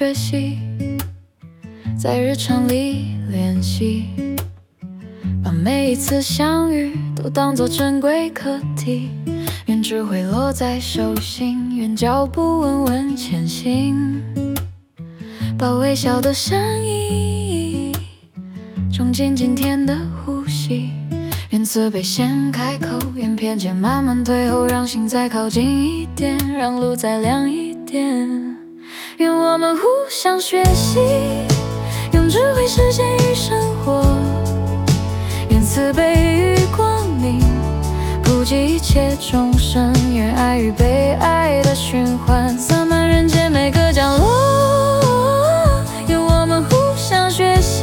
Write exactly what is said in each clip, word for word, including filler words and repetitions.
学习，在日常里练习，把每一次相遇都当作珍贵课题。愿智慧落在手心，愿脚步稳稳前行，把微笑的善意种进今天的呼吸。愿慈悲先开口，愿偏见慢慢退后，让心再靠近一点，让路再亮一点。愿我们互相学习，用智慧实践与生活。愿慈悲与光明普及一切众生，愿爱与被爱的循环洒满人间每个角落。愿我们互相学习，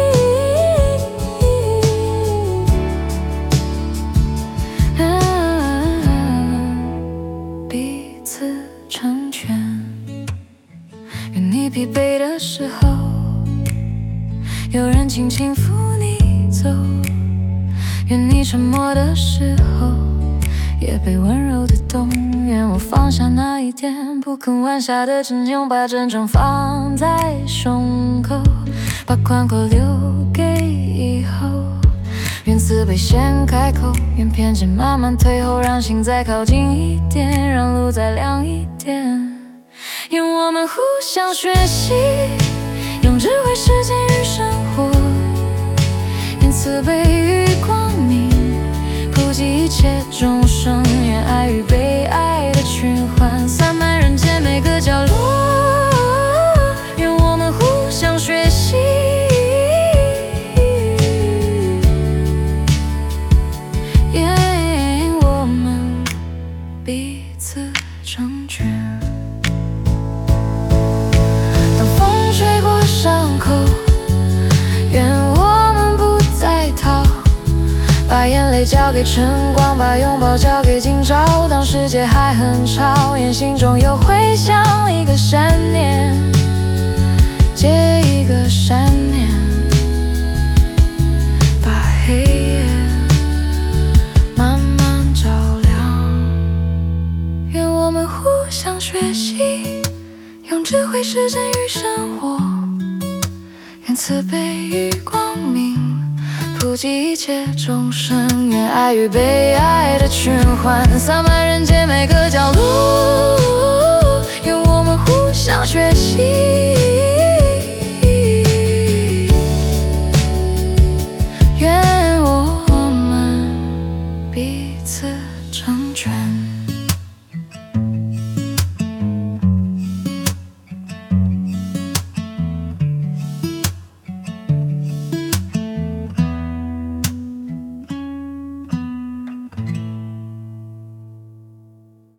彼此成全。愿你疲惫的时候，有人轻轻扶你走。愿你沉默的时候，也被温柔的动。愿我放下那一点不肯弯下的真勇，把真诚放在胸口，把宽阔留给以后。愿慈悲先开口，愿偏见慢慢退后，让心再靠近一点，让路再亮一点。愿我们互相学习，用智慧实践与生活。愿慈悲与光明普及一切众生，愿爱与被爱的循环洒满人间每个角落。愿我们互相学习，愿我们彼此成全。当风吹过伤口，愿我们不再逃，把眼泪交给晨光，把拥抱交给今朝。当世界还很吵，愿心中有回响，一个善念接一个善念，把黑夜慢慢照亮。愿我们互相学习，用智慧实践与生活。愿慈悲与光明普及一切众生，愿爱与被爱的循环洒满人间每个角落。愿我们互相学习，愿我们彼此成全。